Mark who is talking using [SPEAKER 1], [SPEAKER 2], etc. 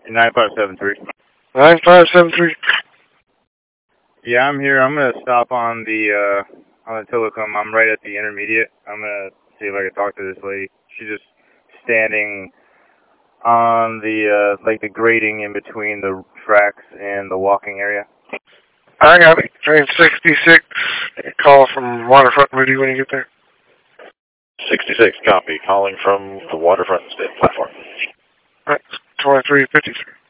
[SPEAKER 1] 9573.
[SPEAKER 2] 9573.
[SPEAKER 1] Yeah, I'm here. I'm gonna stop on the Tillicum. I'm right at the intermediate. I'm gonna see if I can talk to this lady. She's just standing on the like the grading in between the tracks and the walking area.
[SPEAKER 2] I got it. Train 66. Call from Waterfront Moody when you get there.
[SPEAKER 3] 66, copy. Calling from the Waterfront platform.
[SPEAKER 2] All right, 2353.